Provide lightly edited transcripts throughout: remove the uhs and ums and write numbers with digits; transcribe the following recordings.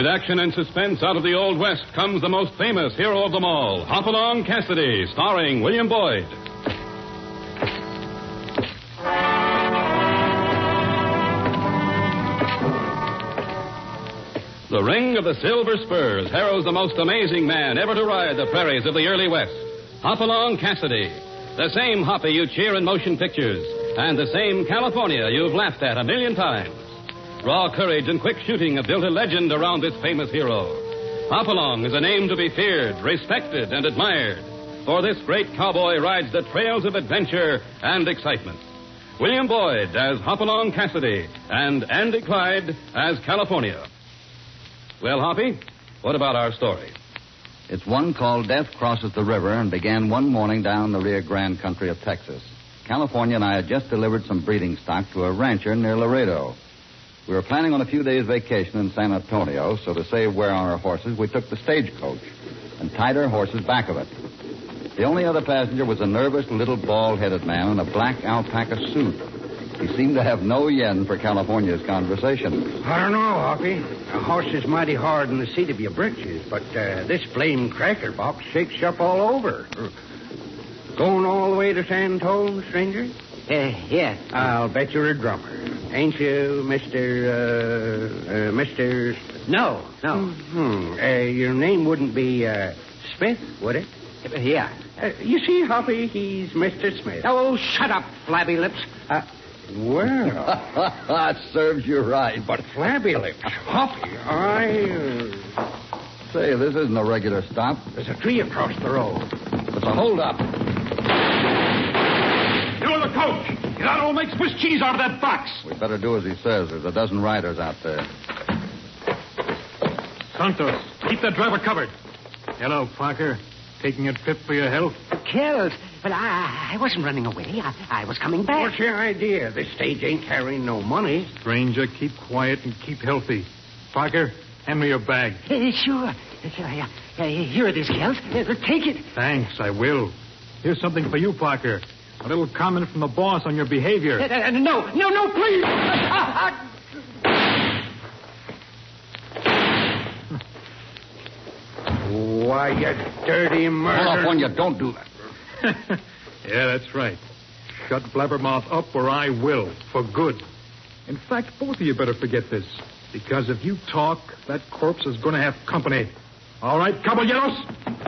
action and suspense out of the Old West comes the most famous hero of them all, Hopalong Cassidy, starring William Boyd. The ring of the Silver Spurs heralds the most amazing man ever to ride the prairies of the early West, Hopalong Cassidy. The same Hoppy you cheer in motion pictures, and the same California you've laughed at a million times. Raw courage and quick shooting have built a legend around this famous hero. Hopalong is a name to be feared, respected, and admired, for this great cowboy rides the trails of adventure and excitement. William Boyd as Hopalong Cassidy, and Andy Clyde as California. Well, Hoppy, what about our story? It's one called Death Crosses the River and began one morning down the Rio Grande country of Texas. California and I had just delivered some breeding stock to a rancher near Laredo. We were planning on a few days' vacation in San Antonio, so to save wear on our horses, we took the stagecoach and tied our horses back of it. The only other passenger was a nervous little bald-headed man in a black alpaca suit. He seemed to have no yen for California's conversation. I don't know, Hoppy. A horse is mighty hard in the seat of your britches, but this blame cracker box shakes you up all over. Going all the way to San Antonio, stranger? Yes. I'll bet you're a drummer. Ain't you, Mr. No. Your name wouldn't be Smith, would it? Yeah. You see, Hoppy, he's Mr. Smith. Oh, shut up, flabby lips. Well. That serves you right. But flabby lips, Hoppy, Say, this isn't a regular stop. There's a tree across the road. It's a hold-up. You're the coach. Get out or make Swiss cheese out of that box. We better do as he says. There's a dozen riders out there. Santos, keep that driver covered. Hello, Parker. Taking a trip for your health? Kills. But I wasn't running away. I was coming back. What's your idea? This stage ain't carrying no money. Stranger, keep quiet and keep healthy. Parker, hand me your bag. Sure. Here it is, Kells. Take it. Thanks, I will. Here's something for you, Parker. A little comment from the boss on your behavior. No, please. Why, you dirty murderer. California, don't do that. Yeah, that's right. Shut Blabbermouth up or I will, for good. In fact, both of you better forget this. Because if you talk, that corpse is going to have company. All right, caballeros?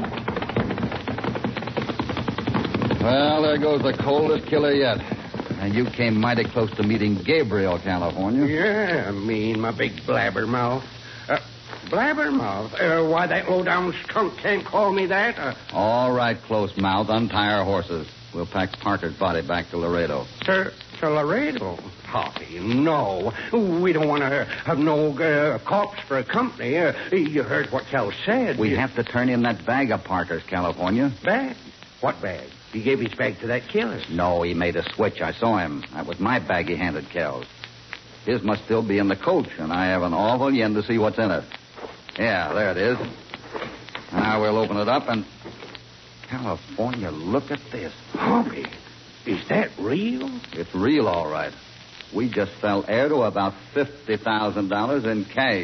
Well, there goes the coldest killer yet. And you came mighty close to meeting Gabriel, California. Yeah, my big blabbermouth. Blabbermouth? Why, that low-down skunk can't call me that. All right, close mouth. Untie our horses. We'll pack Parker's body back to Laredo. To Laredo? Hoppy, no. We don't want to have no corpse for a company. You heard what Cal said. We have to turn in that bag of Parker's, California. Bag? What bag? He gave his bag to that killer. No, he made a switch. I saw him. That was my bag he handed Kells. His must still be in the coach, and I have an awful yen to see what's in it. Yeah, there it is. Now we'll open it up and... California, look at this. Hoppy, is that real? It's real, all right. We just fell heir to about $50,000 in cash.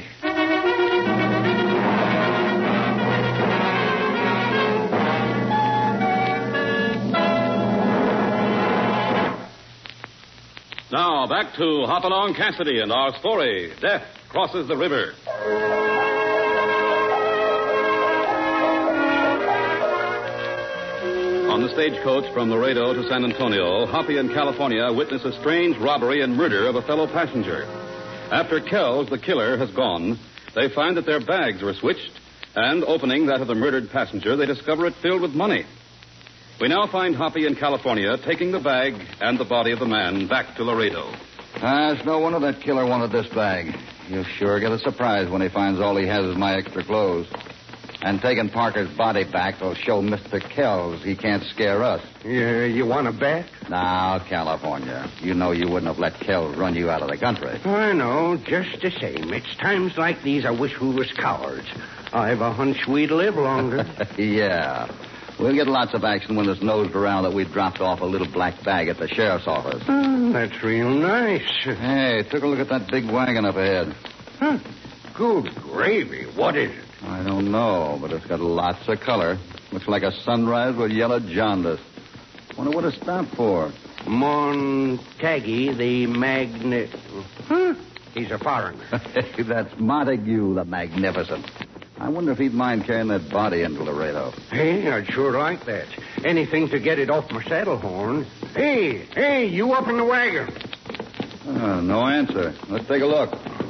Now, back to Hopalong Cassidy and our story, Death Crosses the River. On the stagecoach from Laredo to San Antonio, Hoppy and California witness a strange robbery and murder of a fellow passenger. After Kells, the killer, has gone, they find that their bags were switched, and opening that of the murdered passenger, they discover it filled with money. We now find Hoppy and California taking the bag and the body of the man back to Laredo. It's no wonder that killer wanted this bag. He'll sure get a surprise when he finds all he has is my extra clothes. And taking Parker's body back will show Mr. Kells he can't scare us. You want to bet? Now, California, you know you wouldn't have let Kells run you out of the country. I know, just the same. It's times like these I wish we was cowards. I've a hunch we'd live longer. Yeah. We'll get lots of action when it's nosed around that we dropped off a little black bag at the sheriff's office. That's real nice. Hey, took a look at that big wagon up ahead. Huh. Good gravy. What is it? I don't know, but it's got lots of color. Looks like a sunrise with yellow jaundice. Wonder what it's stopped for. Montague, the magnet... Huh? He's a foreigner. That's Montague, the Magnificent. I wonder if he'd mind carrying that body into Laredo. Hey, I'd sure like that. Anything to get it off my saddle horn. Hey, you up in the wagon? No answer. Let's take a look.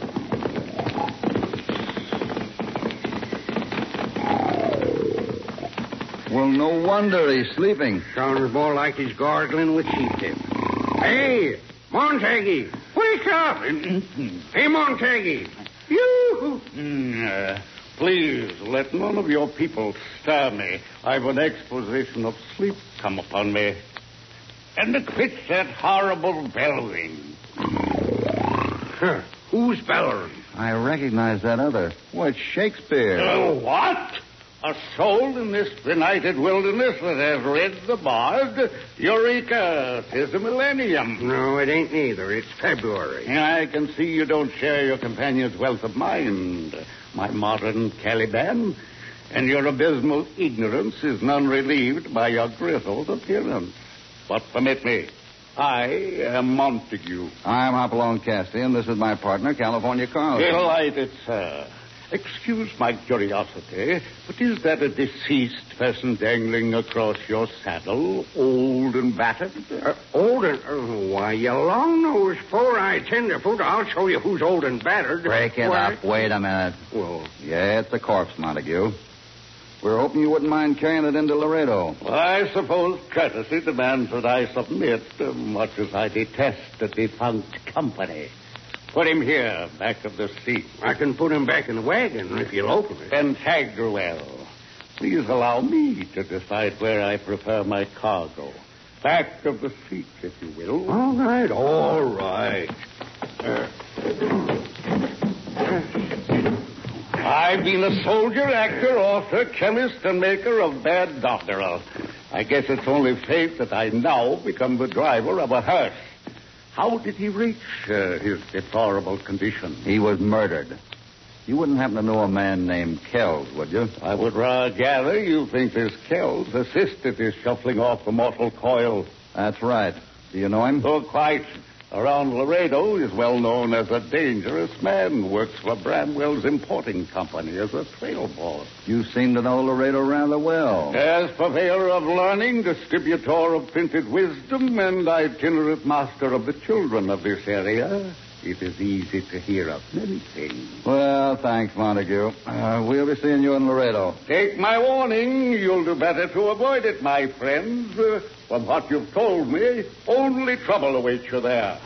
Well, no wonder he's sleeping. Sounds more like he's gargling with sheep tip. Hey, Montague, wake up. Hey, Montague. You. Please, let none of your people stir me. I've an exposition of sleep come upon me. And quit that horrible bellowing. Huh. Who's bellowing? I recognize that other. Why, it's Shakespeare. What? A soul in this benighted wilderness that has read the bard? Eureka! 'Tis a millennium. No, it ain't neither. It's February. I can see you don't share your companion's wealth of mind, my modern Caliban. And your abysmal ignorance is none relieved by your grizzled appearance. But permit me, I am Montague. I'm Hopalong Cassidy, and this is my partner, California Carl. Delighted, sir. Excuse my curiosity, but is that a deceased person dangling across your saddle, old and battered? Old and... why, you long-nosed, four-eyed tenderfoot, I'll show you who's old and battered. Break it up. Wait a minute. Well... Yeah, it's a corpse, Montague. We're hoping you wouldn't mind carrying it into Laredo. Well, I suppose courtesy demands that I submit, much as I detest the defunct company. Put him here, back of the seat. I can put him back in the wagon if you'll open it. Pentaguel, please allow me to decide where I prefer my cargo. Back of the seat, if you will. All right. I've been a soldier, actor, author, chemist, and maker of bad doggerel. I guess it's only fate that I now become the driver of a hearse. How did he reach his deplorable condition? He was murdered. You wouldn't happen to know a man named Kells, would you? I would rather gather you think this Kells assisted his shuffling off the mortal coil. That's right. Do you know him? Oh, quite. Around Laredo, he's well known as a dangerous man. Works for Bramwell's importing company as a trail boss. You seem to know Laredo rather well. As purveyor of learning, distributor of printed wisdom, and itinerant master of the children of this area, it is easy to hear of many things. Well, thanks, Montague. We'll be seeing you in Laredo. Take my warning. You'll do better to avoid it, my friends. From what you've told me, only trouble awaits you there.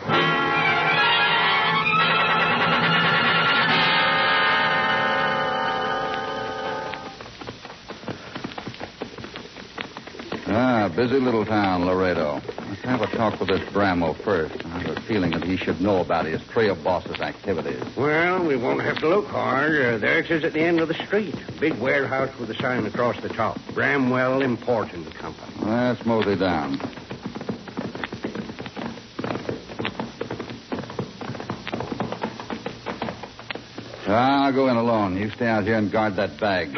Busy little town, Laredo. Let's have a talk with this Bramwell first. I have a feeling that he should know about his trail boss's activities. Well, we won't have to look hard. There it is at the end of the street. Big warehouse with a sign across the top. Bramwell Importing Company. Let's mosey down. I'll go in alone. You stay out here and guard that bag.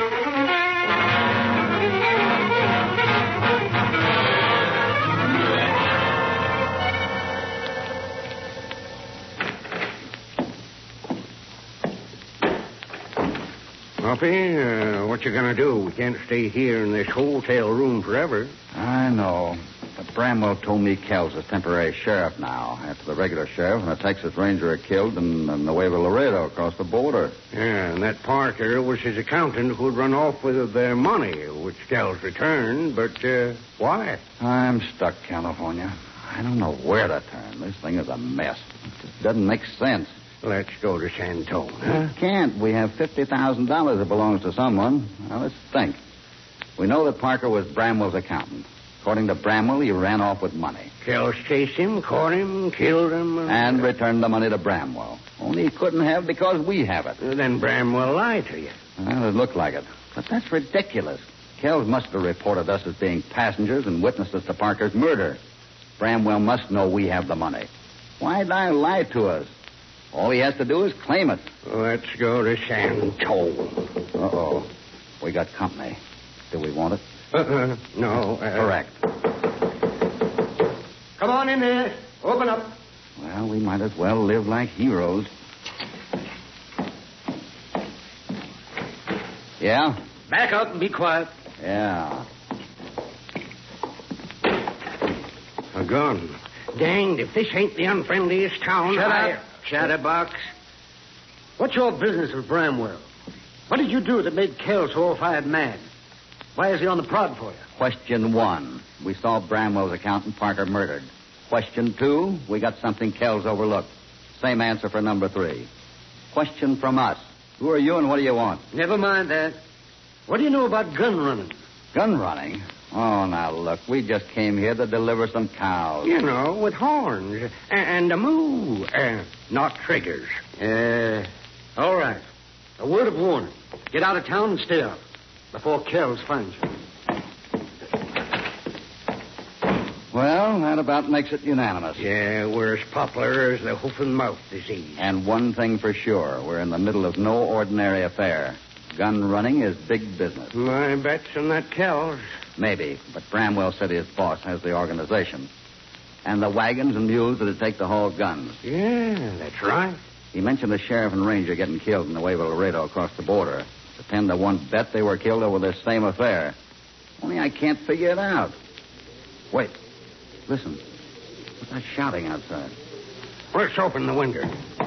Muffy, what you gonna do? We can't stay here in this hotel room forever. I know. But Bramwell told me Kells is temporary sheriff now, after the regular sheriff and the Texas Ranger are killed in the way of Laredo across the border. Yeah, and that Parker was his accountant who'd run off with their money, which Kells returned, but why? I'm stuck, California. I don't know where to turn. This thing is a mess. It just doesn't make sense. Let's go to Santone, huh? We can't. We have $50,000 that belongs to someone. Now, let's think. We know that Parker was Bramwell's accountant. According to Bramwell, he ran off with money. Kells chased him, caught him, killed him. And returned the money to Bramwell. Only he couldn't have because we have it. Then Bramwell lied to you. Well, it looked like it. But that's ridiculous. Kells must have reported us as being passengers and witnesses to Parker's murder. Bramwell must know we have the money. Why'd I lie to us? All he has to do is claim it. Let's go to San Tome. Uh-oh. We got company. Do we want it? No. Correct. Come on in there. Open up. Well, we might as well live like heroes. Yeah? Back up and be quiet. Yeah. A gun. Danged if this ain't the unfriendliest town. Shut up, chatterbox. What's your business with Bramwell? What did you do that made Kell so all-fired mad? Why is he on the prod for you? Question 1. We saw Bramwell's accountant Parker murdered. Question 2. We got something Kells overlooked. Same answer for number 3. Question from us. Who are you and what do you want? Never mind that. What do you know about gun running? Gun running? Oh, now, look, we just came here to deliver some cows. You know, with horns and a moo. Not triggers. All right. A word of warning. Get out of town and stay out before Kells finds you. Well, that about makes it unanimous. Yeah, we're as popular as the hoof and mouth disease. And one thing for sure, we're in the middle of no ordinary affair. Gun running is big business. My bet's on that Kells. Maybe, but Bramwell said his boss has the organization. And the wagons and mules that'll take to haul guns. Yeah, that's right. He mentioned the sheriff and ranger getting killed in the Nuevo Laredo across the border. It's a 10-to-1 bet they were killed over this same affair. Only I can't figure it out. Wait. Listen. What's that shouting outside? Let's open the window.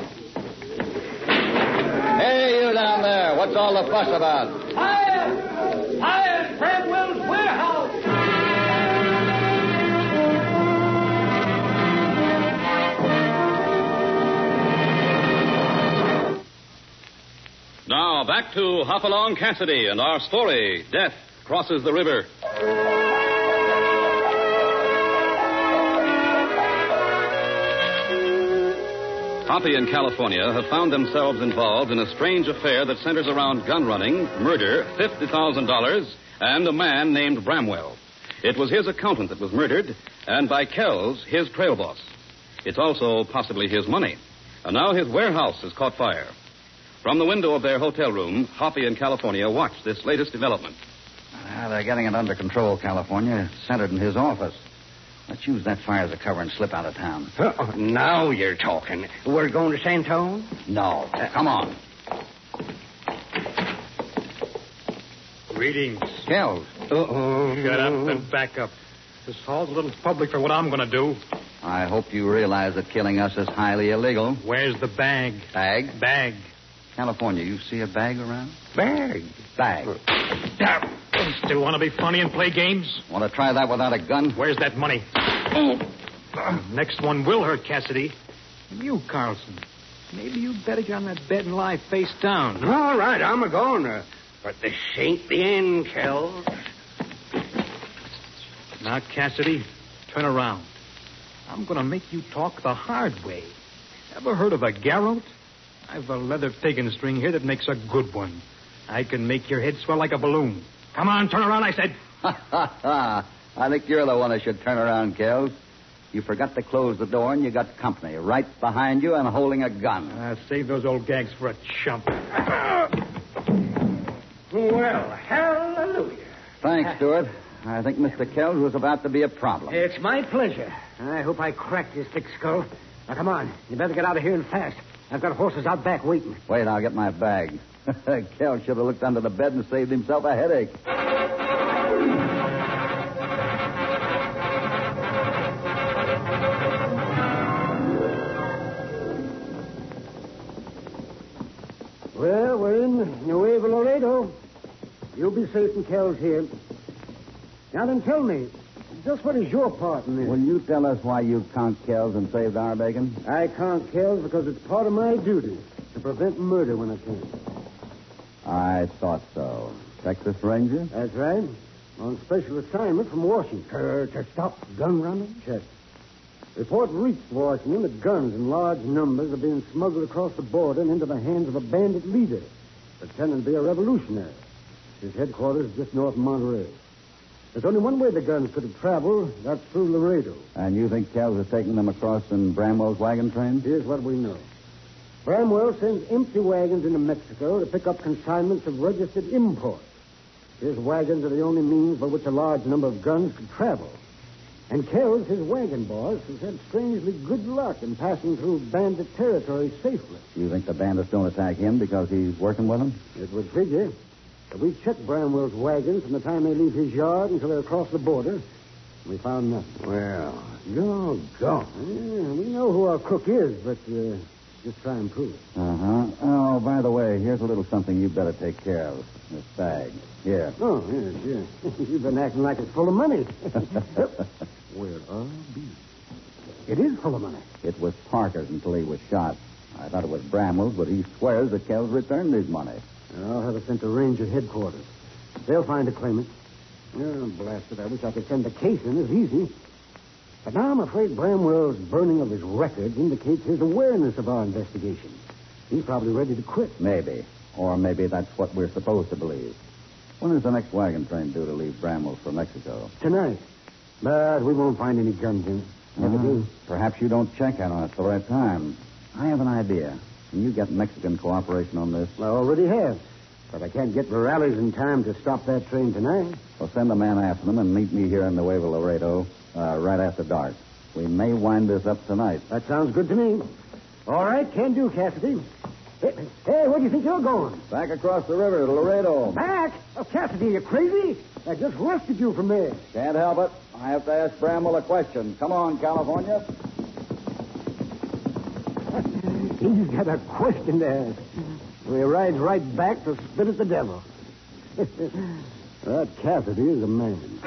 Hey, you down there. What's all the fuss about? Fire! Fire! Bramwell's warehouse! Now, back to Hopalong Cassidy and our story, Death Crosses the River. Hoppy and California have found themselves involved in a strange affair that centers around gun running, murder, $50,000, and a man named Bramwell. It was his accountant that was murdered, and by Kells, his trail boss. It's also possibly his money. And now his warehouse has caught fire. From the window of their hotel room, Hoppy and California watch this latest development. They're getting it under control, California. It's centered in his office. Let's use that fire as a cover and slip out of town. Now you're talking. We're going to San Tome? No. Come on. Greetings. Kells. Uh-oh. Shut up and back up. This hall's a little public for what I'm going to do. I hope you realize that killing us is highly illegal. Where's the bag? Bag? Bag. California, you see a bag around? Bag. Bag. Still want to be funny and play games? Want to try that without a gun? Where's that money? Next one will hurt, Cassidy. And you, Carlson. Maybe you'd better get on that bed and lie face down. All right, I'm a-going. But this ain't the end, Kells. Now, Cassidy, turn around. I'm going to make you talk the hard way. Ever heard of a garrote? I've a leather piggin string here that makes a good one. I can make your head swell like a balloon. Come on, turn around, I said. I think you're the one that should turn around, Kells. You forgot to close the door and you got company right behind you and holding a gun. Save those old gags for a chump. Well, hallelujah. Thanks, Stuart. I think Mr. Kells was about to be a problem. It's my pleasure. I hope I cracked his thick skull. Now, come on. You better get out of here and fast. I've got horses out back waiting. Wait, I'll get my bag. Kells should have looked under the bed and saved himself a headache. Well, we're in Nuevo Laredo. You'll be safe in Kells here. Now then, tell me, just what is your part in this? Will you tell us why you conked Kells and saved our bacon? I can't Kells because it's part of my duty to prevent murder when I can. I thought so. Texas Ranger? That's right. On special assignment from Washington. To stop gun running? Check. Report reached Washington that guns in large numbers are being smuggled across the border and into the hands of a bandit leader, pretending to be a revolutionary. His headquarters is just north of Monterey. There's only one way the guns could have traveled. That's through Laredo. And you think Kells is taking them across in Bramwell's wagon train? Here's what we know. Bramwell sends empty wagons into Mexico to pick up consignments of registered imports. His wagons are the only means by which a large number of guns could travel. And Kells, his wagon boss, has had strangely good luck in passing through bandit territory safely. You think the bandits don't attack him because he's working with them? It would figure. But we checked Bramwell's wagons from the time they leave his yard until they cross the border. We found nothing. Well, doggone. Yeah, we know who our crook is, but just try and prove it. Uh-huh. Oh, by the way, here's a little something you better take care of. This bag. Here. Oh, yes. You've been acting like it's full of money. Well, I'll be. It is full of money. It was Parker's until he was shot. I thought it was Bramwell's, but he swears that Kells returned his money. I'll have it sent to Ranger headquarters. They'll find a claimant. Oh, blast it. I wish I could send the case in as easy. But now I'm afraid Bramwell's burning of his records indicates his awareness of our investigation. He's probably ready to quit. Maybe. Or maybe that's what we're supposed to believe. When is the next wagon train due to leave Bramwell's for Mexico? Tonight. But we won't find any guns in it. Never do. Perhaps you don't check on it at the right time. I have an idea. Can you get Mexican cooperation on this? I already have. But I can't get Morales in time to stop that train tonight. Well, send a man after them and meet me here in Nuevo Laredo right after dark. We may wind this up tonight. That sounds good to me. All right, can do, Cassidy. Hey, where do you think you're going? Back across the river to Laredo. Back? Oh, Cassidy, you crazy? I just rescued you from there. Can't help it. I have to ask Bramwell a question. Come on, California. He's got a question to ask. So he rides right back to spit at the devil. That Cassidy is a man.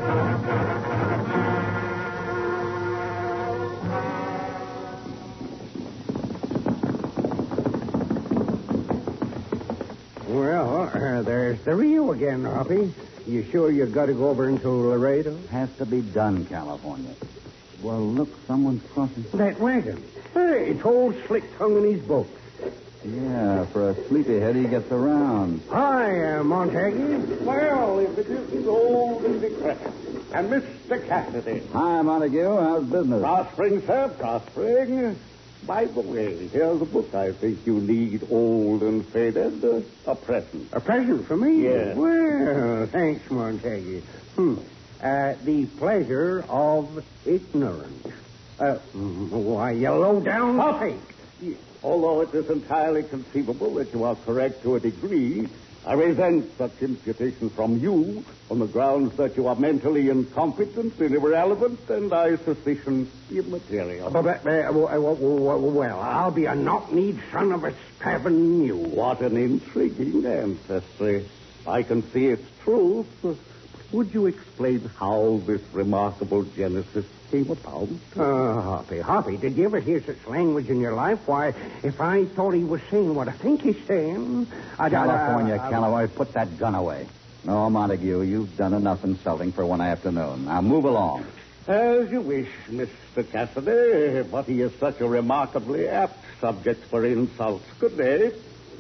Well, there's the Rio again, Hoppy. You sure you've got to go over into Laredo? Has to be done, California. Well, look, someone's crossing. That wagon. Hey, it's old Slick Tongue in his boat. Yeah, for a sleepyhead, he gets around. Hi, Montague. Well, if it isn't old and decrepit. And Mr. Cassidy. Hi, Montague. How's business? Prospering, sir, prospering. By the way, here's a book I think you need, old and faded. A present. A present for me? Yes. Well, thanks, Montague. The Pleasure of Ignorance. Why, you low-down fake. Although it is entirely conceivable that you are correct to a degree, I resent such imputations from you on the grounds that you are mentally incompetent and irrelevant, and I suspicion immaterial. Well, I'll be a knock-kneed son of a spavined mule. What an intriguing ancestry. I can see its truth. Would you explain how this remarkable genesis came about? Hoppy, did you ever hear such language in your life? Why, if I thought he was saying what I think he's saying, California, put that gun away. No, Montague, you've done enough insulting for one afternoon. Now move along. As you wish, Mr. Cassidy, but he is such a remarkably apt subject for insults. Good day.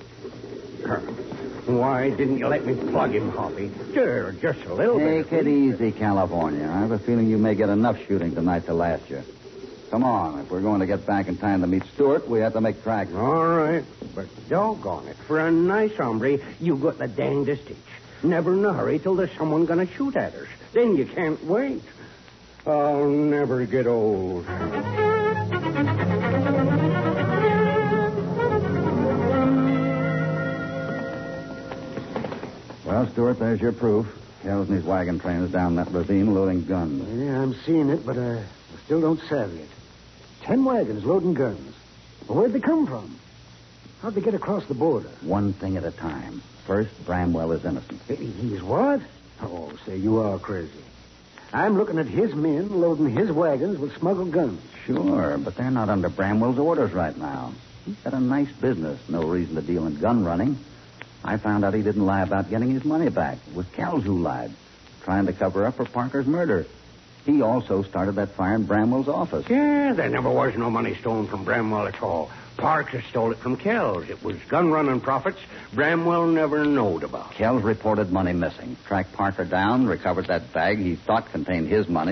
Why didn't you let me plug him, Hoppy? Sure, just a little bit. Take it easy, California. I have a feeling you may get enough shooting tonight to last you. Come on. If we're going to get back in time to meet Stewart, we have to make tracks. All right. But doggone it. For a nice hombre, you got the dangdest itch. Never in a hurry till there's someone going to shoot at us. Then you can't wait. I'll never get old. Well, Stewart, there's your proof. Kells and his wagon train is down that ravine loading guns. Yeah, I'm seeing it, but I still don't savvy it. 10 wagons loading guns. Well, where'd they come from? How'd they get across the border? One thing at a time. First, Bramwell is innocent. He's what? Oh, say, you are crazy. I'm looking at his men loading his wagons with smuggled guns. Sure, but they're not under Bramwell's orders right now. He's got a nice business. No reason to deal in gun running. I found out he didn't lie about getting his money back. It was Kells who lied, trying to cover up for Parker's murder. He also started that fire in Bramwell's office. Yeah, there never was no money stolen from Bramwell at all. Parker stole it from Kells. It was gun-running profits Bramwell never knowed about. Kells reported money missing, tracked Parker down, recovered that bag he thought contained his money,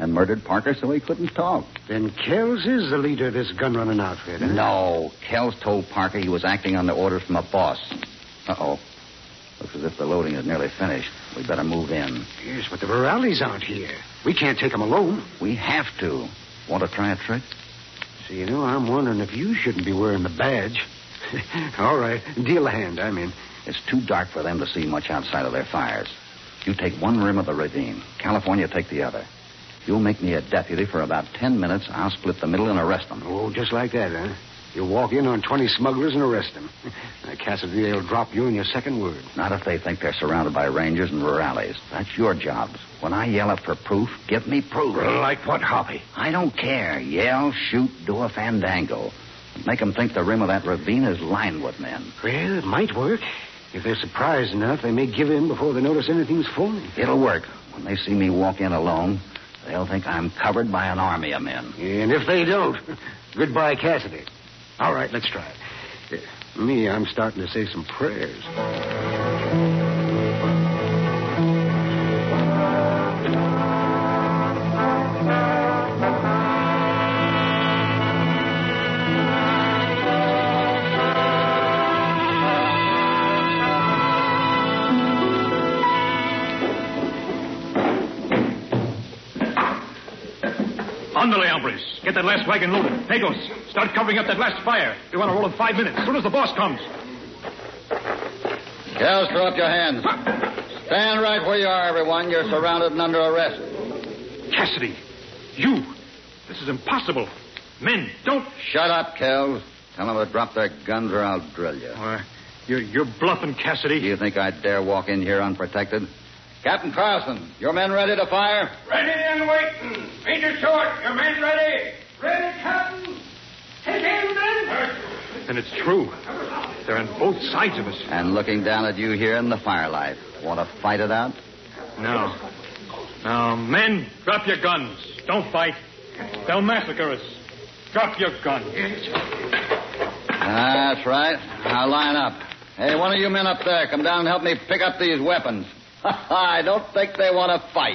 and murdered Parker so he couldn't talk. Then Kells is the leader of this gun-running outfit, huh? No. Kells told Parker he was acting under orders from a boss. Uh-oh. Looks as if the loading is nearly finished. We better move in. Yes, but the Virales aren't here. We can't take them alone. We have to. Want to try a trick? So, I'm wondering if you shouldn't be wearing the badge. All right. Deal a hand. I'm in. It's too dark for them to see much outside of their fires. You take one rim of the ravine. California take the other. You'll make me a deputy for about 10 minutes. I'll split the middle and arrest them. Oh, just like that, huh? You'll walk in on 20 smugglers and arrest them. Cassidy will drop you in your second word. Not if they think they're surrounded by rangers and rurales. That's your job. When I yell up for proof, give me proof. Like what, Hoppy? I don't care. Yell, shoot, do a fandango. Make them think the rim of that ravine is lined with men. Well, it might work. If they're surprised enough, they may give in before they notice anything's phony. It'll work. When they see me walk in alone, they'll think I'm covered by an army of men. And if they don't, goodbye, Cassidy. All right, let's try it. I'm starting to say some prayers. Andale, hombres. Get that last wagon loaded. Pecos, start covering up that last fire. We want to roll in 5 minutes, as soon as the boss comes. Kells, throw up your hands. Stand right where you are, everyone. You're surrounded and under arrest. Cassidy, you. This is impossible. Men, don't... Shut up, Kells. Tell them to drop their guns or I'll drill you. You're bluffing, Cassidy. Do you think I'd dare walk in here unprotected? Captain Carlson, your men ready to fire? Ready and waiting. Major Short, your men ready? Ready, Captain. Take aim, then. And it's true. They're on both sides of us. And looking down at you here in the firelight. Want to fight it out? No. Now, men, drop your guns. Don't fight. They'll massacre us. Drop your guns. That's right. Now line up. Hey, one of you men up there, come down and help me pick up these weapons. I don't think they want to fight.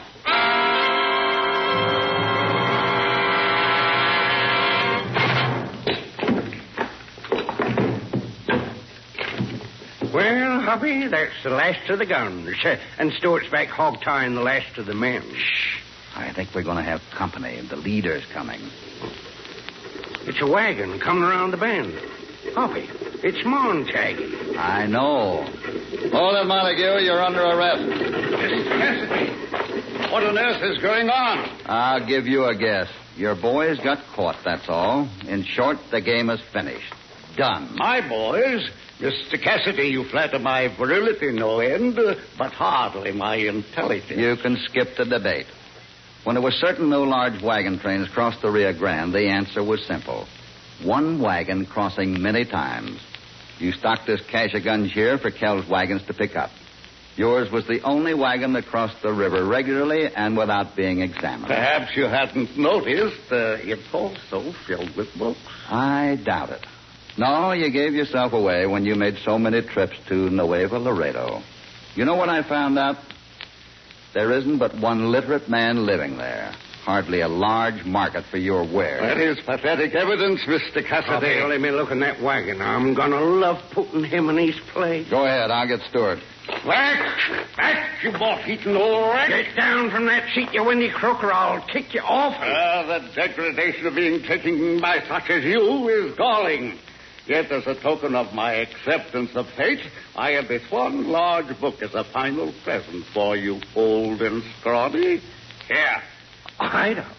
Well, Hoppy, that's the last of the guns. And Stewart's back hog tying the last of the men. Shh. I think we're going to have company. The leader's coming. It's a wagon coming around the bend. Hoppy, it's Montague. I know. Hold it, Montague. You're under arrest. Mr. Cassidy, what on earth is going on? I'll give you a guess. Your boys got caught, that's all. In short, the game is finished. Done. My boys? Mr. Cassidy, you flatter my virility no end, but hardly my intelligence. You can skip the debate. When it was certain no large wagon trains crossed the Rio Grande, the answer was simple. One wagon crossing many times. You stocked this cache of guns here for Kells' wagons to pick up. Yours was the only wagon that crossed the river regularly and without being examined. Perhaps you hadn't noticed it's also filled with books. I doubt it. No, you gave yourself away when you made so many trips to Nuevo Laredo. You know what I found out? There isn't but one literate man living there. Hardly a large market for your wares. That is pathetic evidence, Mr. Cassidy. Let me look in that wagon. I'm going to love putting him in his place. Go ahead. I'll get Stewart. Back, you moth-eaten old rat. Get down from that seat, you windy crook, or I'll kick you off. The degradation of being taken by such as you is galling. Yet, as a token of my acceptance of fate, I have this one large book as a final present for you, old and scrawny. Here. Hide up.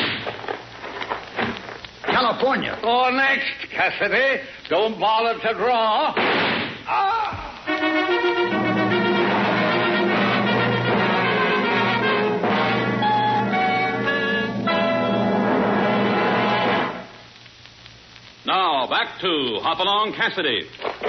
California. Or next, Cassidy. Don't bother to draw. Now, back to Hopalong Cassidy.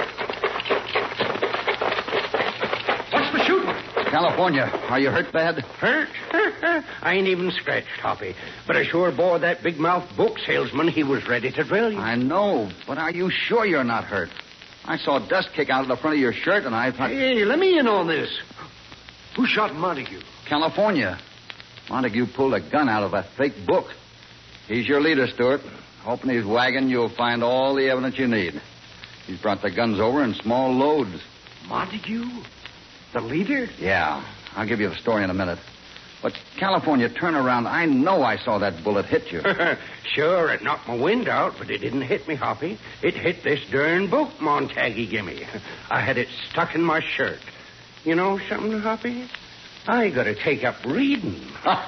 What's the shooting? California, are you hurt bad? Hurt? I ain't even scratched, Hoppy. But I sure bore that big-mouth book salesman. He was ready to drill you. I know, but are you sure you're not hurt? I saw dust kick out of the front of your shirt, and I thought... Hey, let me in on this. Who shot Montague? California. Montague pulled a gun out of a fake book. He's your leader, Stewart. Open his wagon, you'll find all the evidence you need. He's brought the guns over in small loads. Montague? The leader? Yeah. I'll give you the story in a minute. But, California, turn around. I know I saw that bullet hit you. Sure, it knocked my wind out, but it didn't hit me, Hoppy. It hit this darn book Montague gimme. I had it stuck in my shirt. You know something, Hoppy? I gotta take up reading.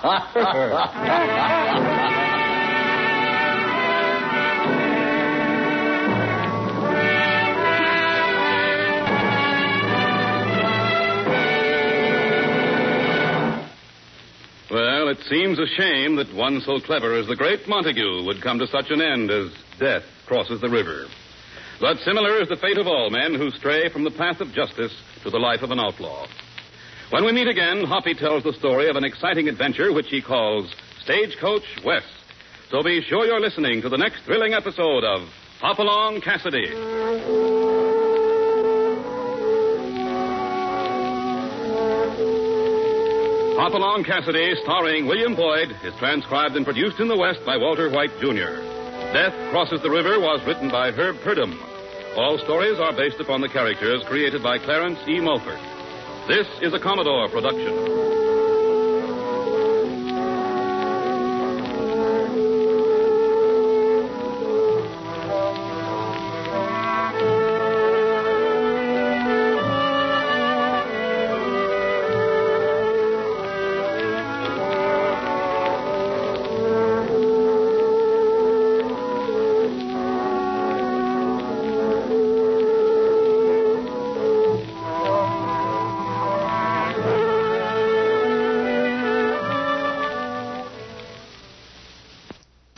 Well, it seems a shame that one so clever as the great Montague would come to such an end as death crosses the river. But similar is the fate of all men who stray from the path of justice to the life of an outlaw. When we meet again, Hoppy tells the story of an exciting adventure which he calls Stagecoach West. So be sure you're listening to the next thrilling episode of Hopalong Cassidy. Hopalong Cassidy, starring William Boyd, is transcribed and produced in the West by Walter White, Jr. Death Crosses the River was written by Herb Purdom. All stories are based upon the characters created by Clarence E. Mulford. This is a Commodore production.